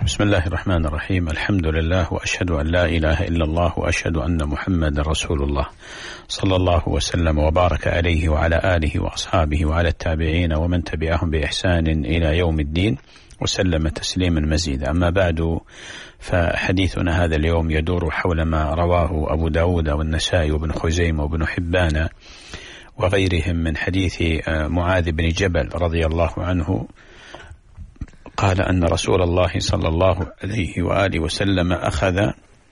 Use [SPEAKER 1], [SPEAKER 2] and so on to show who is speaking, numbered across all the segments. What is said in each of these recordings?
[SPEAKER 1] بسم الله الرحمن الرحيم. الحمد لله وأشهد أن لا إله إلا الله وأشهد أن محمد رسول الله صلى الله وسلم وبارك عليه وعلى آله وأصحابه وعلى التابعين ومن تبعهم بإحسان إلى يوم الدين وسلم تسليما مزيدا. أما بعد، فحديثنا هذا اليوم يدور حول ما رواه أبو داود والنسائي وابن خزيمة وابن حبان وغيرهم من حديث معاذ بن جبل رضي الله عنه قال أن رسول الله صلى الله عليه وآله وسلم أخذ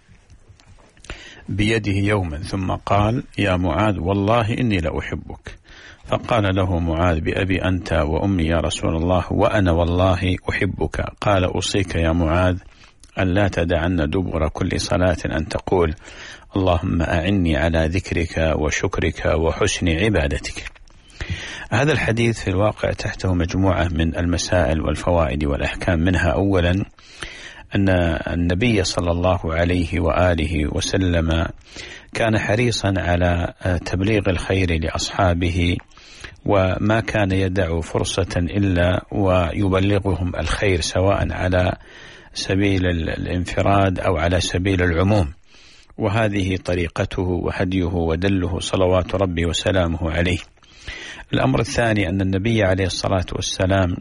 [SPEAKER 1] بيده يوما ثم قال: يا معاذ والله إني لأحبك. فقال له معاذ: بأبي أنت وأمي يا رسول الله، وأنا والله أحبك. قال: أوصيك يا معاذ أن لا تدعن دبر كل صلاة أن تقول: اللهم أعني على ذكرك وشكرك وحسن عبادتك. هذا الحديث في الواقع تحته مجموعة من المسائل والفوائد والأحكام. منها أولا أن النبي صلى الله عليه وآله وسلم كان حريصا على تبليغ الخير لأصحابه، وما كان يدع فرصة إلا ويبلغهم الخير، سواء على سبيل الانفراد أو على سبيل العموم، وهذه طريقته وهديه ودله صلوات ربي وسلامه عليه. الأمر الثاني أن النبي عليه الصلاة والسلام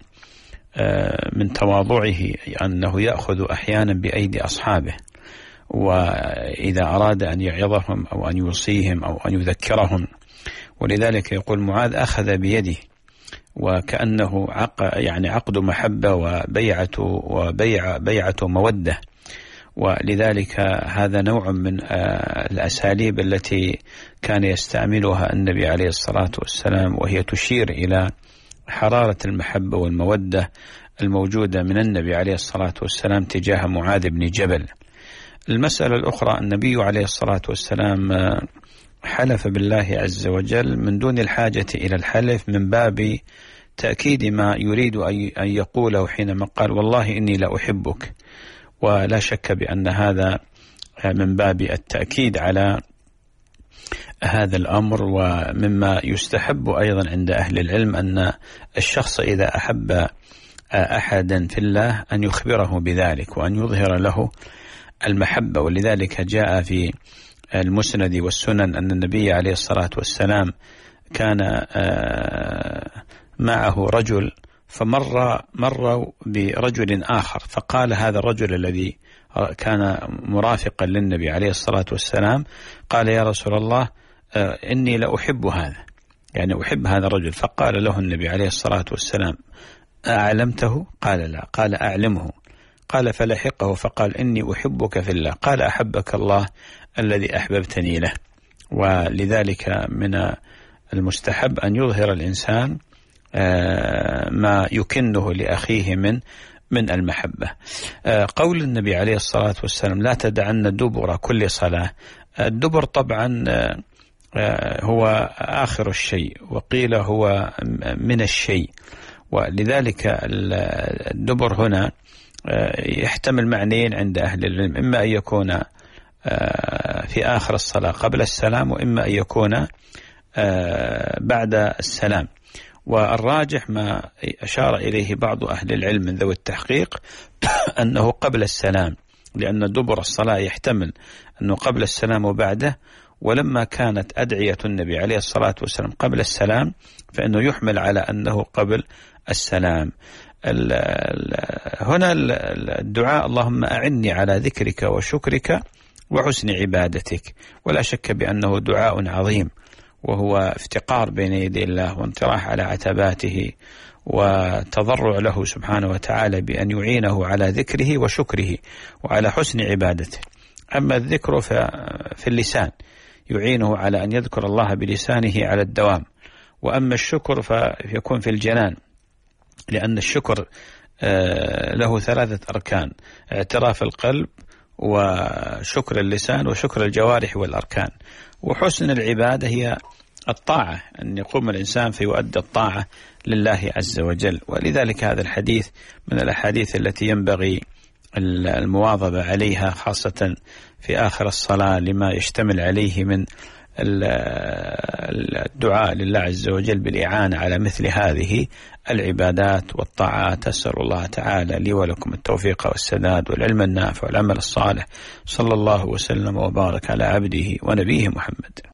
[SPEAKER 1] من تواضعه أنه يأخذ أحيانا بأيدي أصحابه، وإذا أراد أن يعظهم أو أن يوصيهم أو أن يذكرهم، ولذلك يقول معاذ أخذ بيده، وكأنه عقد محبة وبيعة مودة. ولذلك هذا نوع من الأساليب التي كان يستعملها النبي عليه الصلاة والسلام، وهي تشير إلى حرارة المحبة والمودة الموجودة من النبي عليه الصلاة والسلام تجاه معاذ بن جبل. المسألة الأخرى، النبي عليه الصلاة والسلام حلف بالله عز وجل من دون الحاجة إلى الحلف، من باب تأكيد ما يريد أن يقوله حينما قال: والله إني لأحبك. ولا شك بأن هذا من باب التأكيد على هذا الأمر. ومما يستحب أيضا عند أهل العلم أن الشخص إذا أحب أحدا في الله أن يخبره بذلك وأن يظهر له المحبة. ولذلك جاء في المسند والسنن أن النبي عليه الصلاة والسلام كان معه رجل، فمر برجل آخر، فقال هذا الرجل الذي كان مرافقا للنبي عليه الصلاة والسلام، قال: يا رسول الله إني لأحب هذا، يعني أحب هذا الرجل. فقال له النبي عليه الصلاة والسلام: أعلمته؟ قال: لا. قال: أعلمه. قال: فلحقه فقال: إني أحبك في الله. قال: أحبك الله الذي أحببتني له. ولذلك من المستحب أن يظهر الإنسان ما يكنه لأخيه من المحبة. قول النبي عليه الصلاة والسلام: لا تدعن دبر كل صلاة. الدبر طبعا هو آخر الشيء، وقيل هو من الشيء، ولذلك الدبر هنا يحتمل معنيين عند أهل العلم: إما أن يكون في آخر الصلاة قبل السلام، وإما أن يكون بعد السلام. والراجح ما أشار إليه بعض أهل العلم من ذوي التحقيق أنه قبل السلام، لأن دبر الصلاة يحتمل أنه قبل السلام وبعده. ولما كانت أدعية النبي عليه الصلاة والسلام قبل السلام، فإنه يحمل على أنه قبل السلام. هنا الدعاء: اللهم أعني على ذكرك وشكرك وحسن عبادتك. ولا شك بأنه دعاء عظيم، وهو افتقار بين يدي الله وانطراح على عتباته وتضرع له سبحانه وتعالى بأن يعينه على ذكره وشكره وعلى حسن عبادته. أما الذكر في اللسان يعينه على أن يذكر الله بلسانه على الدوام، وأما الشكر فيكون في الجنان، لأن الشكر له 3 أركان: اعتراف القلب وشكر اللسان وشكر الجوارح والأركان. وحسن العبادة هي الطاعة، أن يقوم الإنسان فيؤدي الطاعة لله عز وجل. ولذلك هذا الحديث من الأحاديث التي ينبغي المواظبة عليها، خاصة في آخر الصلاة، لما يشتمل عليه من الدعاء لله عز وجل بالإعانة على مثل هذه العبادات والطاعات. أسأل الله تعالى لي ولكم التوفيق والسداد والعلم النافع والعمل الصالح. صلى الله وسلم وبارك على عبده ونبيه محمد.